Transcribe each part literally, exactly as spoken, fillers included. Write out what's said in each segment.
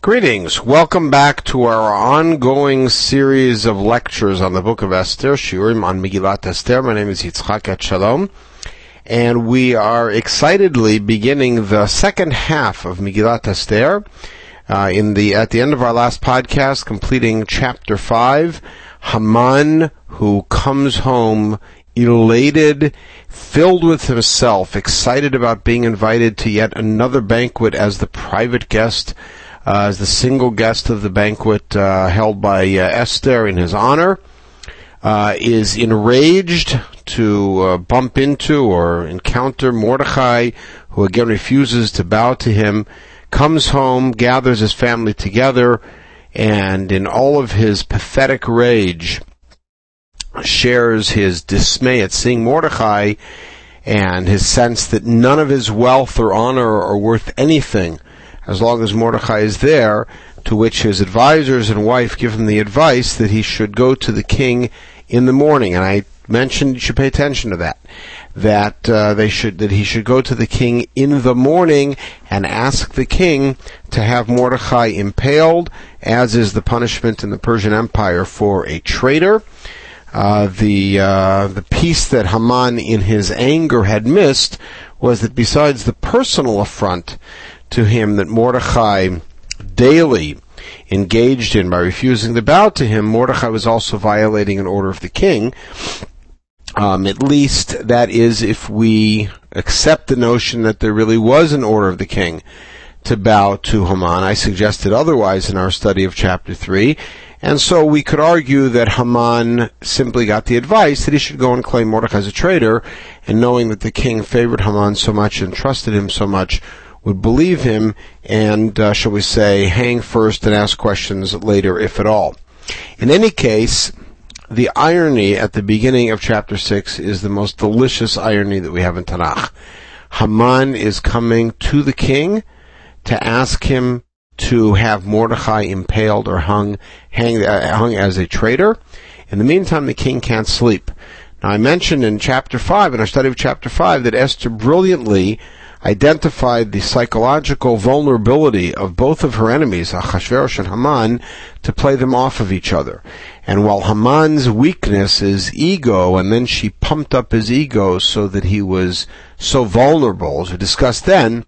Greetings. Welcome back to our ongoing series of lectures on the Book of Esther, Shiurim on Megillat Esther. My name is Yitzchak Etshalom, and we are excitedly beginning the second half of Megillat Esther. Uh, in the at the end of our last podcast, completing chapter five, Haman, who comes home elated, filled with himself, excited about being invited to yet another banquet as the private guest. Uh, as the single guest of the banquet uh, held by uh, Esther in his honor, uh, is enraged to uh, bump into or encounter Mordechai, who again refuses to bow to him, comes home, gathers his family together, and in all of his pathetic rage, shares his dismay at seeing Mordechai and his sense that none of his wealth or honor are worth anything as long as Mordechai is there, to which his advisors and wife give him the advice that he should go to the king in the morning. And I mentioned you should pay attention to that. That uh, they should that he should go to the king in the morning and ask the king to have Mordechai impaled, as is the punishment in the Persian Empire for a traitor. Uh, the uh, the piece that Haman in his anger had missed was that besides the personal affront to him that Mordechai daily engaged in by refusing to bow to him, Mordechai was also violating an order of the king. Um, at least that is if we accept the notion that there really was an order of the king to bow to Haman. I suggested otherwise in our study of chapter three. And so we could argue that Haman simply got the advice that he should go and claim Mordechai as a traitor, and knowing that the king favored Haman so much and trusted him so much, would believe him and, uh, shall we say, hang first and ask questions later, if at all. In any case, the irony at the beginning of chapter six is the most delicious irony that we have in Tanakh. Haman is coming to the king to ask him to have Mordechai impaled or hung, hang, uh, hung as a traitor. In the meantime, the king can't sleep. Now, I mentioned in chapter five, in our study of chapter five, that Esther brilliantly identified the psychological vulnerability of both of her enemies, Achashverosh and Haman, to play them off of each other. And while Haman's weakness is ego, and then she pumped up his ego so that he was so vulnerable, as we discussed then,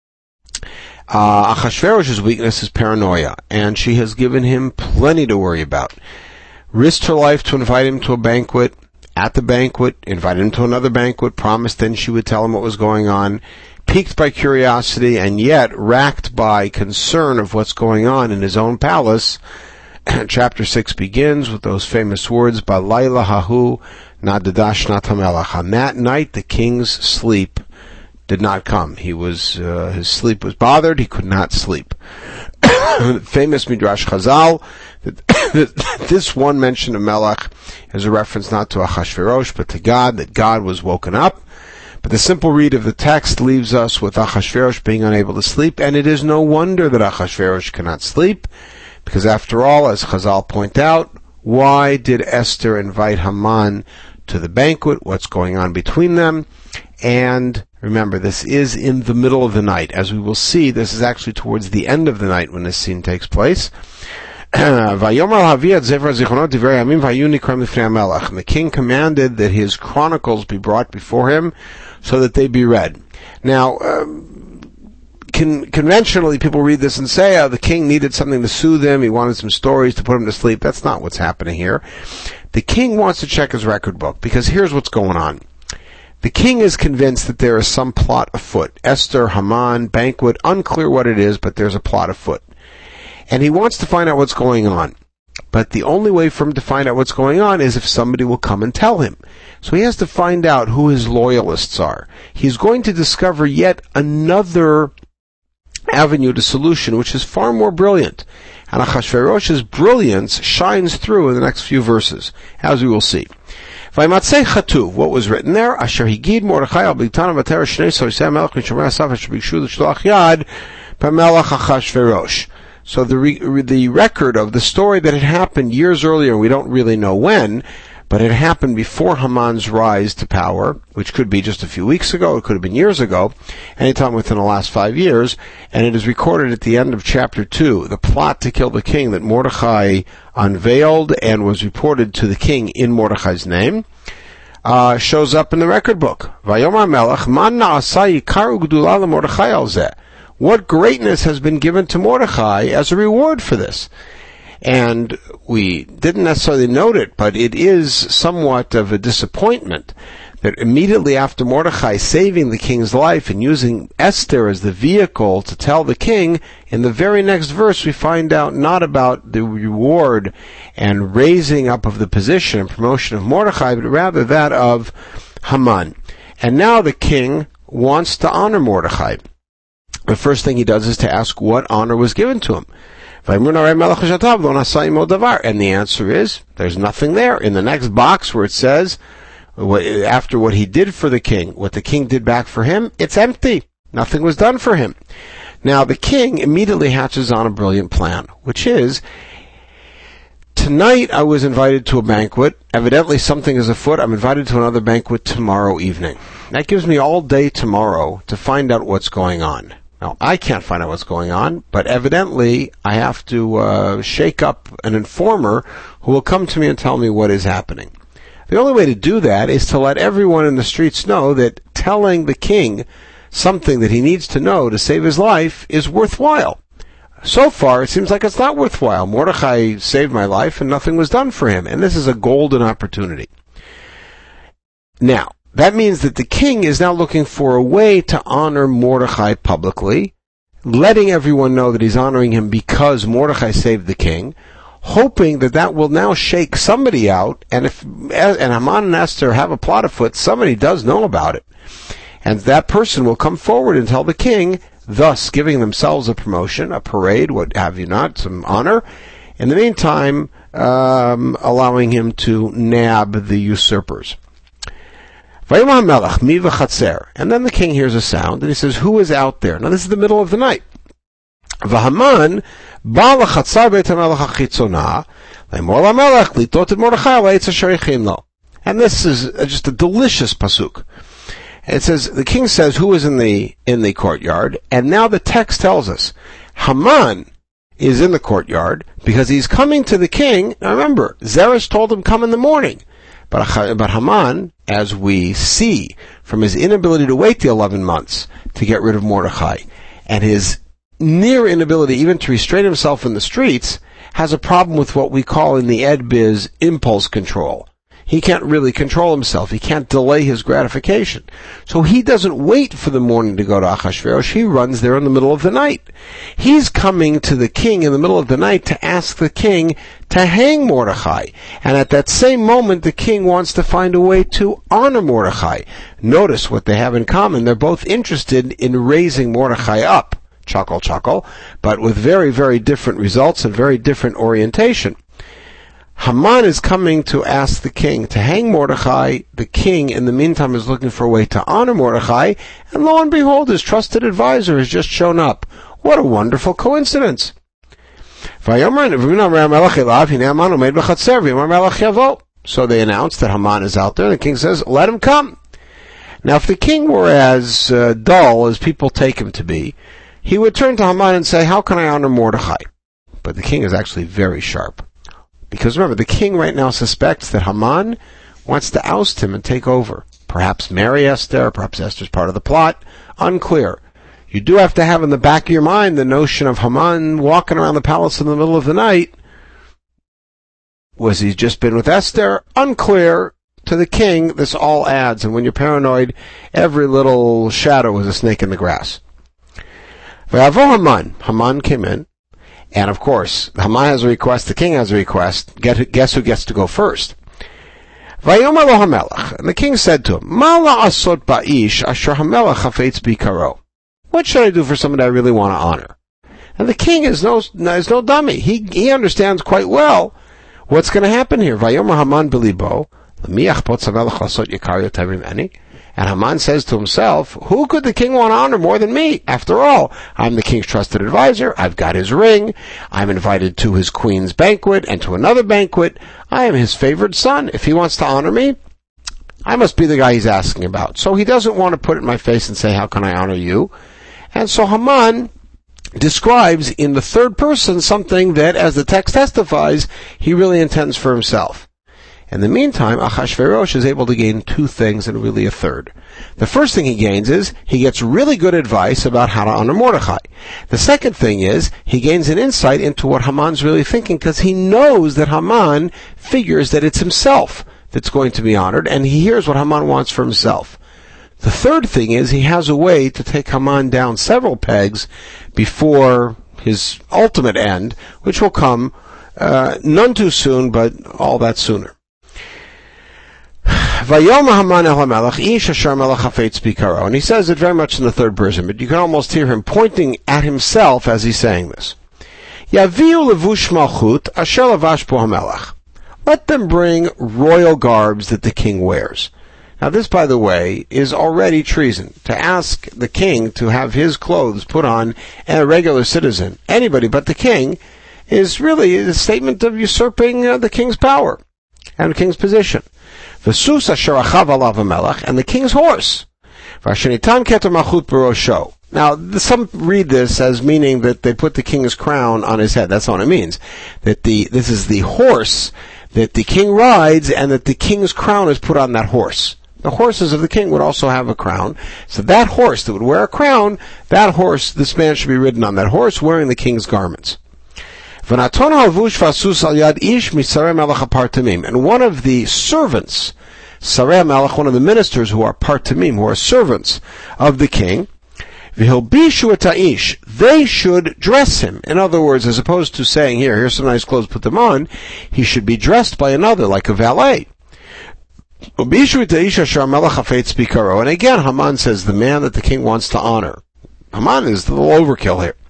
uh, Achashverosh's weakness is paranoia, and she has given him plenty to worry about. Risked her life to invite him to a banquet. At the banquet, invited him to another banquet, promised then she would tell him what was going on, piqued by curiosity and yet racked by concern of what's going on in his own palace. Chapter six begins with those famous words, Balayla hahu nadadash nat hamelach. On that night, the king's sleep did not come. He was, uh, his sleep was bothered. He could not sleep. Famous Midrash Chazal, that, that this one mention of Melech is a reference not to Achashverosh, but to God, that God was woken up. But the simple read of the text leaves us with Achashverosh being unable to sleep, and it is no wonder that Achashverosh cannot sleep, because after all, as Chazal point out, why did Esther invite Haman to the banquet? What's going on between them? And remember, this is in the middle of the night. As we will see, this is actually towards the end of the night when this scene takes place. And the king commanded that his chronicles be brought before him so that they be read. Now, um, con- conventionally, people read this and say, oh, the king needed something to soothe him, he wanted some stories to put him to sleep. That's not what's happening here. The king wants to check his record book, because here's what's going on. The king is convinced that there is some plot afoot. Esther, Haman, banquet, unclear what it is, but there's a plot afoot. And he wants to find out what's going on. But the only way for him to find out what's going on is if somebody will come and tell him. So he has to find out who his loyalists are. He's going to discover yet another avenue to solution, which is far more brilliant. And Achashverosh's brilliance shines through in the next few verses, as we will see. Vaymatzei chatuv, what was written there? Asher higid Mordechai al bigtana v'atera shnei sorisei melech mishomer asaf asher bikshu l'shloach yad b'melech Achashverosh. So the re- the record of the story that had happened years earlier, we don't really know when, But it happened before Haman's rise to power, which could be just a few weeks ago, it could have been years ago, anytime within the last five years, and it is recorded at the end of chapter two, the plot to kill the king that Mordechai unveiled and was reported to the king in Mordechai's name, uh, shows up in the record book. Vayomar Melech, Man na'asa yikaru gdula leMordechai al zeh. What greatness has been given to Mordechai as a reward for this? And we didn't necessarily note it, but it is somewhat of a disappointment that immediately after Mordechai saving the king's life and using Esther as the vehicle to tell the king, in the very next verse we find out not about the reward and raising up of the position and promotion of Mordechai, but rather that of Haman. And now the king wants to honor Mordechai. The first thing he does is to ask what honor was given to him. And the answer is, there's nothing there. In the next box where it says, after what he did for the king, what the king did back for him, it's empty. Nothing was done for him. Now the king immediately hatches on a brilliant plan, which is, tonight I was invited to a banquet. Evidently something is afoot. I'm invited to another banquet tomorrow evening. That gives me all day tomorrow to find out what's going on. Now, I can't find out what's going on, but evidently I have to uh, shake up an informer who will come to me and tell me what is happening. The only way to do that is to let everyone in the streets know that telling the king something that he needs to know to save his life is worthwhile. So far, it seems like it's not worthwhile. Mordechai saved my life and nothing was done for him, and this is a golden opportunity. Now, that means that the king is now looking for a way to honor Mordechai publicly, letting everyone know that he's honoring him because Mordechai saved the king, hoping that that will now shake somebody out, and if and Haman and Esther have a plot afoot, somebody does know about it. And that person will come forward and tell the king, thus giving themselves a promotion, a parade, what have you not, some honor. In the meantime, um, allowing him to nab the usurpers. And then the king hears a sound, and he says, who is out there? Now this is the middle of the night. Vahaman and this is just a delicious pasuk. It says, the king says, who is in the in the courtyard? And now the text tells us, Haman is in the courtyard because he's coming to the king. Now remember, Zeresh told him, come in the morning. But, but Haman, as we see from his inability to wait the eleven months to get rid of Mordechai, and his near inability even to restrain himself in the streets, has a problem with what we call in the Ed Biz impulse control. He can't really control himself. He can't delay his gratification. So he doesn't wait for the morning to go to Achashverosh. He runs there in the middle of the night. He's coming to the king in the middle of the night to ask the king to hang Mordechai. And at that same moment, the king wants to find a way to honor Mordechai. Notice what they have in common. They're both interested in raising Mordechai up. Chuckle, chuckle. But with very, very different results and very different orientation. Haman is coming to ask the king to hang Mordechai. The king, in the meantime, is looking for a way to honor Mordechai. And lo and behold, his trusted advisor has just shown up. What a wonderful coincidence. So they announced that Haman is out there, and the king says, let him come. Now, if the king were as uh, dull as people take him to be, he would turn to Haman and say, how can I honor Mordechai? But the king is actually very sharp. Because remember, the king right now suspects that Haman wants to oust him and take over. Perhaps marry Esther, perhaps Esther's part of the plot. Unclear. You do have to have in the back of your mind the notion of Haman walking around the palace in the middle of the night. Was he just been with Esther? Unclear. To the king, this all adds. And when you're paranoid, every little shadow is a snake in the grass. Haman. Haman came in. And of course, Haman has a request, the king has a request. Guess who gets to go first? And the king said to him, what should I do for someone I really want to honor? And the king is no, is no dummy. He, he understands quite well what's going to happen here. And And Haman says to himself, who could the king want to honor more than me? After all, I'm the king's trusted advisor. I've got his ring. I'm invited to his queen's banquet and to another banquet. I am his favored son. If he wants to honor me, I must be the guy he's asking about. So he doesn't want to put it in my face and say, how can I honor you? And so Haman describes in the third person something that, as the text testifies, he really intends for himself. In the meantime, Achashverosh is able to gain two things and really a third. The first thing he gains is he gets really good advice about how to honor Mordechai. The second thing is he gains an insight into what Haman's really thinking, because he knows that Haman figures that it's himself that's going to be honored, and he hears what Haman wants for himself. The third thing is he has a way to take Haman down several pegs before his ultimate end, which will come uh, none too soon, but all that sooner. And he says it very much in the third person, but you can almost hear him pointing at himself as he's saying this. Let them bring royal garbs that the king wears. Now this, by the way, is already treason. To ask the king to have his clothes put on a regular citizen, anybody but the king, is really a statement of usurping uh, the king's power and the king's position. And the king's horse. Now, some read this as meaning that they put the king's crown on his head. That's not what it means. That the this is the horse that the king rides, and that the king's crown is put on that horse. The horses of the king would also have a crown. So that horse that would wear a crown, that horse, this man should be ridden on that horse, wearing the king's garments. And one of the servants, Sarei Melech, one of the ministers who are partamim, who are servants of the king, they should dress him. In other words, as opposed to saying, here, here's some nice clothes, put them on, he should be dressed by another, like a valet. And again, Haman says, the man that the king wants to honor. Haman is the little overkill here.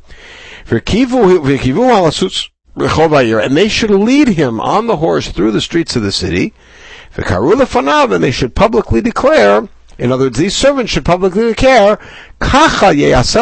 And they should lead him on the horse through the streets of the city. And they should publicly declare, in other words, these servants should publicly declare, this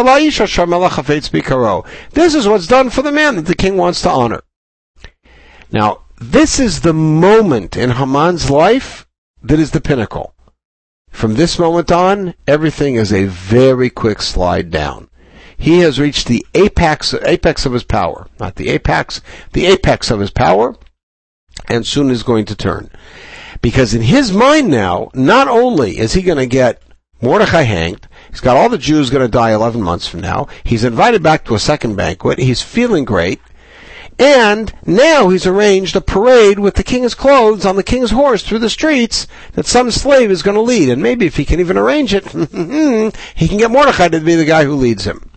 is what's done for the man that the king wants to honor. Now, this is the moment in Haman's life that is the pinnacle. From this moment on, everything is a very quick slide down. He has reached the apex, apex of his power. Not the apex, the apex of his power, and soon is going to turn. Because in his mind now, not only is he going to get Mordechai hanged, he's got all the Jews going to die eleven months from now, he's invited back to a second banquet, he's feeling great, and now he's arranged a parade with the king's clothes on the king's horse through the streets that some slave is going to lead. And maybe if he can even arrange it, he can get Mordechai to be the guy who leads him.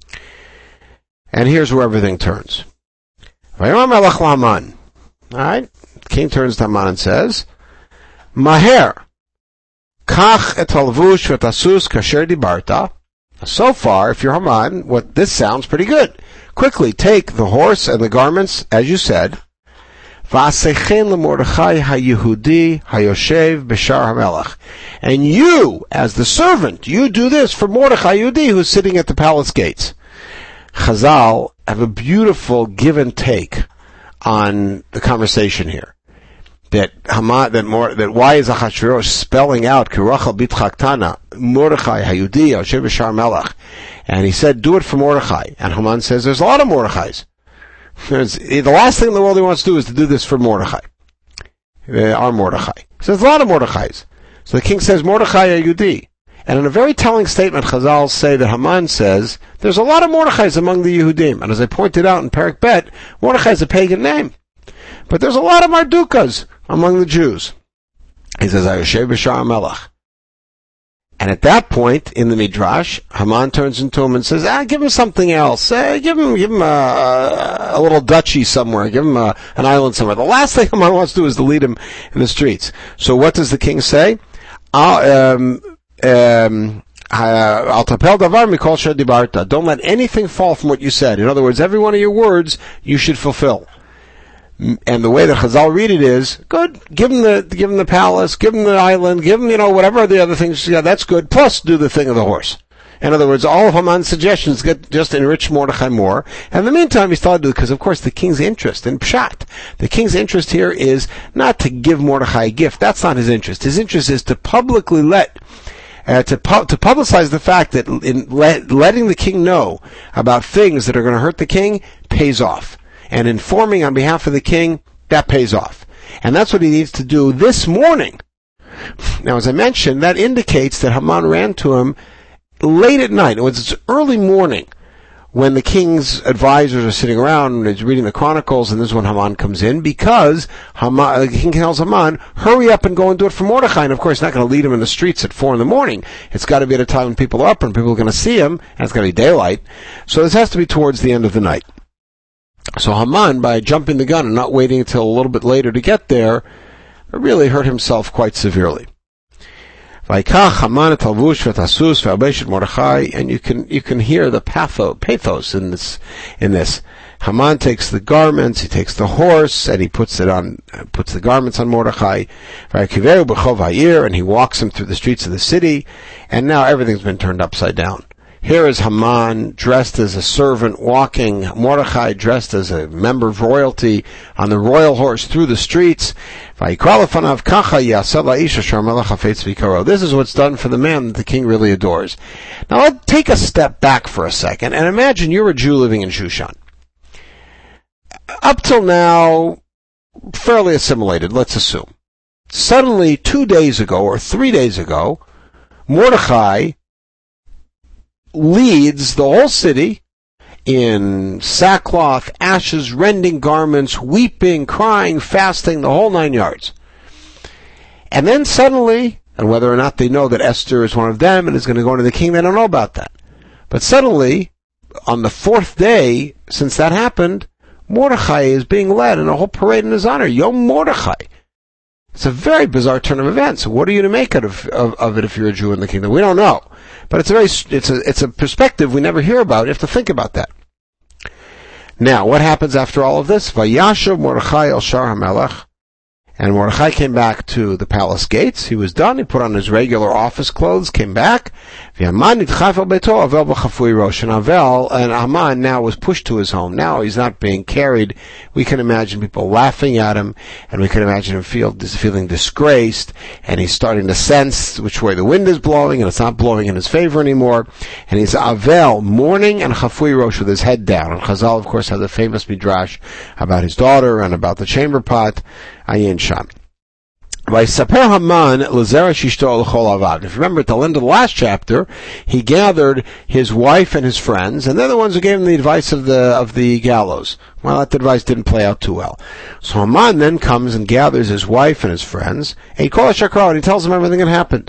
And here's where everything turns. Alright, the king turns to Haman and says, Maher, kach et halvush v'tasus kasher dibarta. So far, if you're Haman, what this sounds pretty good. Quickly take the horse and the garments, as you said. V'asechen leMordechai haYehudi hayoshev b'shar hamelech. And you, as the servant, you do this for Mordechai Yehudi, who's sitting at the palace gates. Chazal have a beautiful give and take on the conversation here. That Haman, that more, that why is Achashverosh spelling out Kirachal Bitchaktana Mordechai Hayudi Yoshev B'shar Melech, and he said, "Do it for Mordechai." And Haman says, "There's a lot of Mordechais. There's, the last thing in the world he wants to do is to do this for Mordechai, uh, our Mordechai." He says, "A lot of Mordechais." So the king says, "Mordechai Hayudi." And in a very telling statement, Chazal say that Haman says, "There's a lot of Mordechais among the Yehudim." And as I pointed out in Perek Bet, Mordechai is a pagan name. But there's a lot of Mardukas among the Jews. He says, Hayoshev b'shar Melech. And at that point, in the Midrash, Haman turns into him and says, ah, give him something else. Uh, give him, give him a, a little duchy somewhere. Give him a, an island somewhere. The last thing Haman wants to do is to lead him in the streets. So what does the king say? Um, um, Don't let anything fall from what you said. In other words, every one of your words you should fulfill. And the way that Chazal read it is, good, give him the, give him the palace, give him the island, give him, you know, whatever the other things, yeah, that's good, plus do the thing of the horse. In other words, all of Haman's suggestions get just enrich Mordechai more. And in the meantime, he's thought to do because, of course, the king's interest in Pshat. The king's interest here is not to give Mordechai a gift. That's not his interest. His interest is to publicly let, uh, to pu- to publicize the fact that in let, letting the king know about things that are going to hurt the king pays off. And informing on behalf of the king, that pays off. And that's what he needs to do this morning. Now, as I mentioned, that indicates that Haman ran to him late at night. It was early morning when the king's advisors are sitting around and he's reading the Chronicles, and this is when Haman comes in, because Haman, the king tells Haman, hurry up and go and do it for Mordechai. And of course, not going to lead him in the streets at four in the morning. It's got to be at a time when people are up and people are going to see him, and it's got to be daylight. So this has to be towards the end of the night. So Haman, by jumping the gun and not waiting until a little bit later to get there, really hurt himself quite severely. And you can you can hear the patho, pathos in this in this. Haman takes the garments, he takes the horse, and he puts it on puts the garments on Mordechai, and he walks him through the streets of the city, and now everything's been turned upside down. Here is Haman dressed as a servant walking, Mordechai dressed as a member of royalty on the royal horse through the streets. This is what's done for the man that the king really adores. Now let's take a step back for a second and imagine you're a Jew living in Shushan. Up till now, fairly assimilated, let's assume. Suddenly, two days ago or three days ago, Mordechai leads the whole city in sackcloth, ashes, rending garments, weeping, crying, fasting, the whole nine yards. And then suddenly, and whether or not they know that Esther is one of them and is going to go into the king, they don't know about that. But suddenly, on the fourth day since that happened, Mordechai is being led in a whole parade in his honor. Yom Mordechai. It's a very bizarre turn of events. What are you to make out of, of, of it if you're a Jew in the kingdom? We don't know. But it's a very, it's a, it's a perspective we never hear about. You have to think about that. Now, what happens after all of this? Vayashav Mordechai el Shar HaMelech. And Mordechai came back to the palace gates. He was done. He put on his regular office clothes, came back. And Avel, and Haman now was pushed to his home. Now he's not being carried. We can imagine people laughing at him, and we can imagine him feel, feeling disgraced, and he's starting to sense which way the wind is blowing, and it's not blowing in his favor anymore. And he's Avel, mourning, and Chafui Rosh with his head down. And Chazal, of course, has the famous midrash about his daughter and about the chamber pot. Ayin Sham. If you remember at the end of the last chapter, he gathered his wife and his friends, and they're the ones who gave him the advice of the of the gallows. Well, that advice didn't play out too well. So Haman then comes and gathers his wife and his friends, and he calls Shakra, and he tells them everything that happened.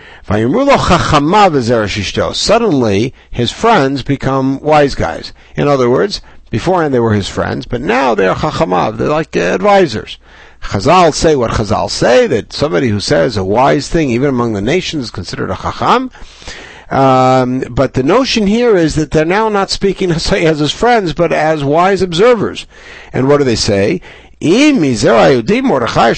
Suddenly, his friends become wise guys. In other words, beforehand they were his friends, but now they're chachamav, they're like uh, advisors. Chazal say what Chazal say, that somebody who says a wise thing, even among the nations, is considered a chacham. Um, but the notion here is that they're now not speaking necessarily as his friends, but as wise observers. And what do they say? Oh, we didn't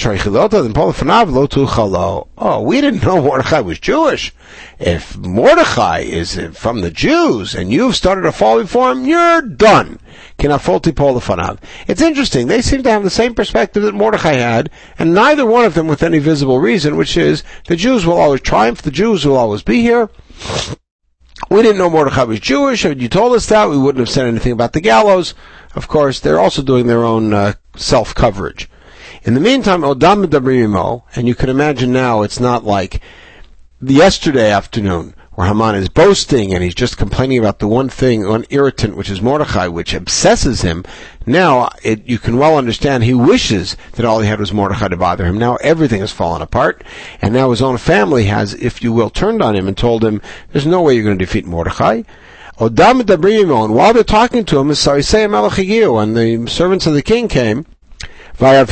know Mordechai was Jewish. If Mordechai is from the Jews and you've started to fall before him, you're done. It's interesting. They seem to have the same perspective that Mordechai had, and neither one of them with any visible reason, which is the Jews will always triumph, the Jews will always be here. We didn't know Mordechai was Jewish. If you told us that, we wouldn't have said anything about the gallows. Of course, they're also doing their own uh, self-coverage. In the meantime, Odam Dabrimo, and you can imagine now it's not like yesterday afternoon where Haman is boasting and he's just complaining about the one thing, one irritant, which is Mordechai, which obsesses him. Now, it, you can well understand he wishes that all he had was Mordechai to bother him. Now everything has fallen apart, and now his own family has, if you will, turned on him and told him, there's no way you're going to defeat Mordechai. Odam Dabrimo, and while they're talking to him, Sarisei Melech Higiu, and the servants of the king came, and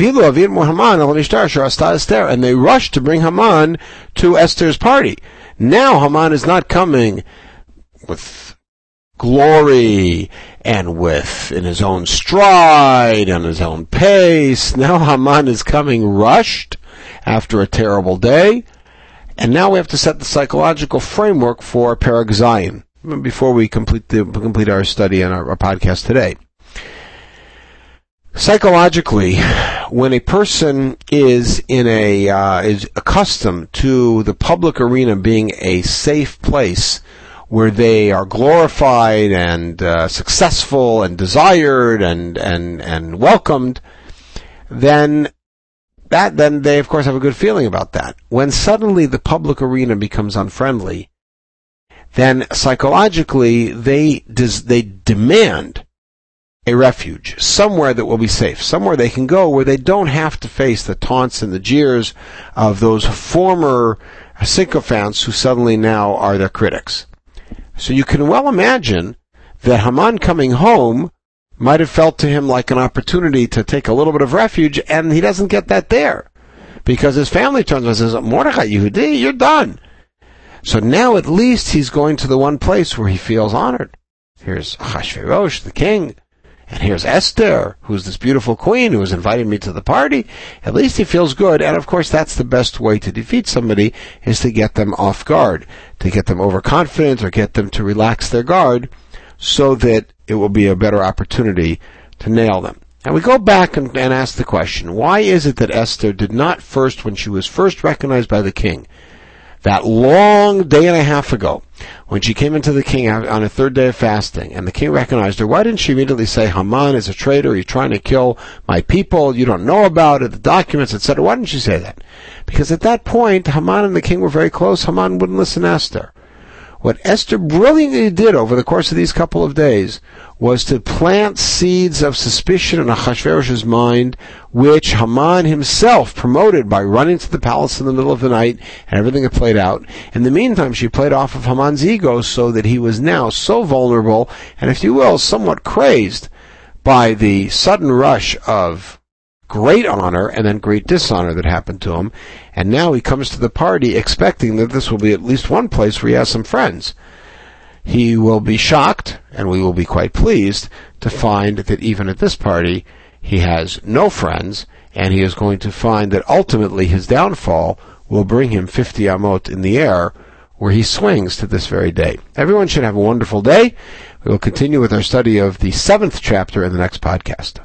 they rushed to bring Haman to Esther's party. Now Haman is not coming with glory and with, in his own stride, on his own pace. Now Haman is coming rushed after a terrible day, and now we have to set the psychological framework for Perek Zayin before we complete the, complete our study and our, our podcast today. Psychologically, when a person is in a uh, is accustomed to the public arena being a safe place where they are glorified and uh, successful and desired and and and welcomed, then that then they of course have a good feeling about that. When suddenly the public arena becomes unfriendly, then psychologically they des- they demand a refuge, somewhere that will be safe, somewhere they can go where they don't have to face the taunts and the jeers of those former sycophants who suddenly now are their critics. So you can well imagine that Haman coming home might have felt to him like an opportunity to take a little bit of refuge, and he doesn't get that there, because his family turns and says, Mordechai, Yehudi, you're done. So now at least he's going to the one place where he feels honored. Here's Achashverosh, the king. And here's Esther, who's this beautiful queen who has invited me to the party. At least he feels good. And of course, that's the best way to defeat somebody, is to get them off guard, to get them overconfident or get them to relax their guard so that it will be a better opportunity to nail them. And we go back and, and ask the question, why is it that Esther did not first, when she was first recognized by the king, that long day and a half ago, when she came into the king on a third day of fasting, and the king recognized her, why didn't she immediately say, Haman is a traitor, he's trying to kill my people, you don't know about it, the documents, et cetera. Why didn't she say that? Because at that point, Haman and the king were very close. Haman wouldn't listen to Esther. What Esther brilliantly did over the course of these couple of days was to plant seeds of suspicion in Achashverosh's mind, which Haman himself promoted by running to the palace in the middle of the night, and everything had played out. In the meantime, she played off of Haman's ego so that he was now so vulnerable, and if you will, somewhat crazed by the sudden rush of great honor and then great dishonor that happened to him. And now he comes to the party expecting that this will be at least one place where he has some friends. He will be shocked, and we will be quite pleased to find that even at this party he has no friends, and he is going to find that ultimately his downfall will bring him fifty amot in the air, where he swings to this very day. Everyone should have a wonderful day. We will continue with our study of the seventh chapter in the next podcast.